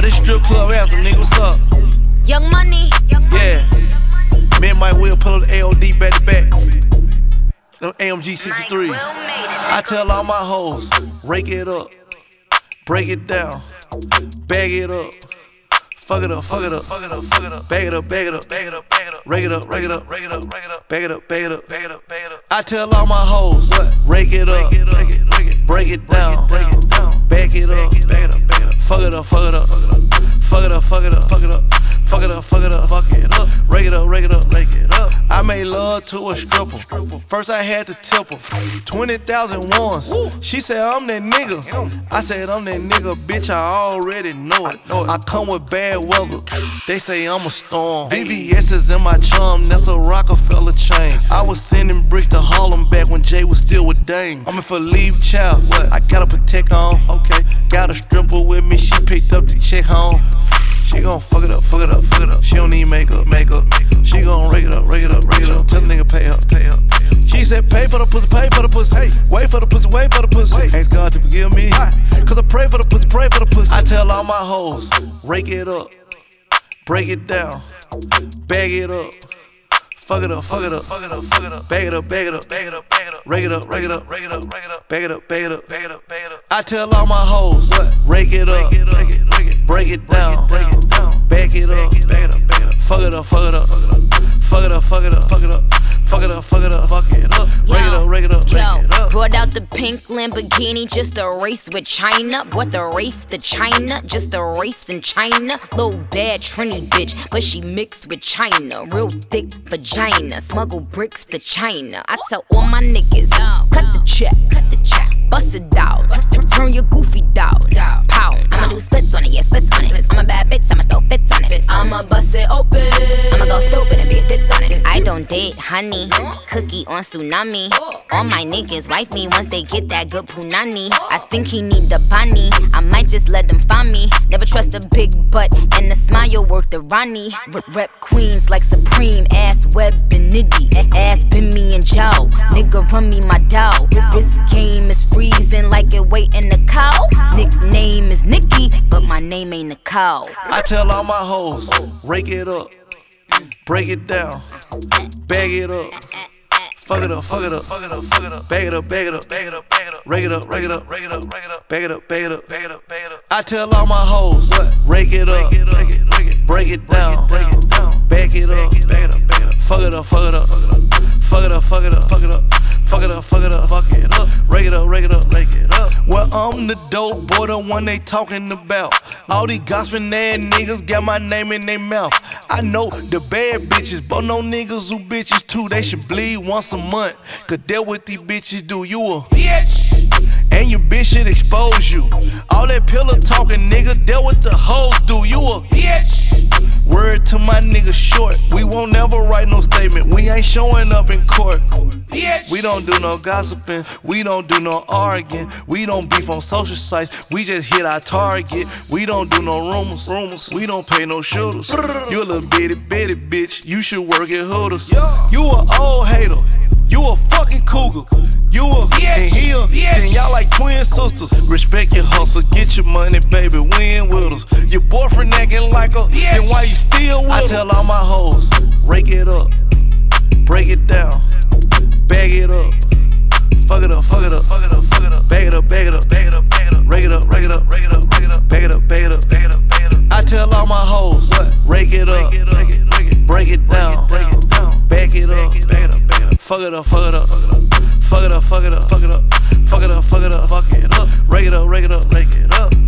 this strip club anthem, nigga, what's up? Young Money. Yeah. Me and Mike Will pull up the AOD back to back. Them AMG 63s. I tell all my hoes, rake it up, break it down, bag it up. Fuck it up, fuck it up, fuck it up, fuck it up. Bag it up, bag it up, bag it up, bag it up. Rake it up, rake it up, rake it up, rake it up. Bag it up, bag it up, bag it up, bag it up. I tell all my hoes, rake it up, break it down, bag it up, bag it up, bag it up. Fuck it up, fuck it up, fuck it up, fuck it up, fuck it up, fuck it up, fuck it up, fuck it up. Rake it up, rake it up, rake it up. I made love to a stripper. First I had to tip her 20,000 once. She said I'm that nigga. I said I'm that nigga, bitch. I already know it. I come with bad weather. They say I'm a storm. VVS is in my chum. That's a Rockefeller chain. I was sending bricks to Harlem back when Jay was still with Dame. I'm in for leave child. I got a protect on. Okay. Got a stripper with me. She picked up the check home. She gon' fuck it up, fuck it up, fuck it up. She don't need makeup, makeup. She gon' rake it up, rake it up, rake it up. Tell the nigga pay up, pay up. She said pay for the pussy, pay for the pussy. Hey, wait for the pussy, wait for the pussy. Ask God to forgive me, cause I pray for the pussy, pray for the pussy. I tell all my hoes, rake it up, break it down, bag it up. Fuck it up, fuck it up, fuck it up, fuck it up. Bag it up, bag it up, bag it up, bag it up. Rake it up, rake it up, rake it up, rake it up. Bag it up, bag it up, bag it up, bag it up. I tell all my hoes, rake it up, break it down, bag it up, bag it up, bag it up. Fuck it up, fuck it up, fuck it up, fuck it up, fuck it up, fuck it up, fuck it up, fuck it up. Rake it up, rake it up, rake it up. Brought out the pink Lamborghini just a race with China. Bought the Wraith to China, just a race in China. Little bad Trini bitch, but she mixed with China. Real thick vagina, smuggle bricks to China. I tell all my niggas, cut the check, bust it out, turn your goofy dog, pow. I'ma do splits on it, yeah, splits on it. I'm a bad bitch, I'ma throw fits on it. I'ma bust it open, I'ma go stupid and be a tits on it. I don't date honey, cookie on tsunami. All my niggas wife me once they get that good punani. I think he need the bunny, I might just let them find me. Never trust a big butt and a smile worth the Ronnie. Rep queens like Supreme, ass web and nitty. Ass been me and Joe, nigga run me my dough. This game is freezing like it waiting the cow. Nickname is Nikki, but my name ain't a cow. I tell all my hoes, rake it up, break it down, bag it up. Fuck it up, fuck it up, fuck it up, fuck it up. Bag it up, bag it up, bag it up, bag it up. Rake it up, rake it up, rake it up, rake it up. Bag it up, bag it up, bag it up, bag it up. I tell all my hoes, rake it up, break it down, bag it up, bag it up, bag it up. Fuck it up, fuck it up, fuck it up, fuck it up, fuck it up, fuck it up, fuck it up, fuck it up. Rake it up, rake it up, rake it up. Well, I'm the dope boy, the one they talking about. All these gossiping ass niggas got my name in their mouth. I know the bad bitches, but no niggas who bitches too. They should bleed once a month, cause that what these bitches do. You a bitch, and your bitch should expose you. All that pillow talking, nigga, that what the hoes do. You a bitch. Word to my nigga Short, we won't never write no statement. We ain't showing up in court. Bitch. We don't do no gossiping, we don't do no arguing. We don't beef on social sites, we just hit our target. We don't do no rumors, we don't pay no shooters. You a little bitty bitch, you should work at Hooters. You a old hater, you a fucking cougar. You a and he a, then y'all like twin sisters. Respect your hustle, get your money, baby, win with us. Your boyfriend acting like a, then why you still with I tell all my hoes, rake it up, break it down, bag it up. Fuck it up, fuck it up, fuck it up, fuck it up. Bag it up, bag it up, bag it up, bag it up. Rake it up, rake it up, rake it up, rake it up. Bag it up, bag it up, bag it up, bag it up. I tell all my hoes, rake it up, break it down, bag it up, bag it up, bag it up. Fuck it up, fuck it up, fuck it up, fuck it up, fuck it up, fuck it up, fuck it up, fuck it up, fuck it up. Rake it up, rake it up, rake it up.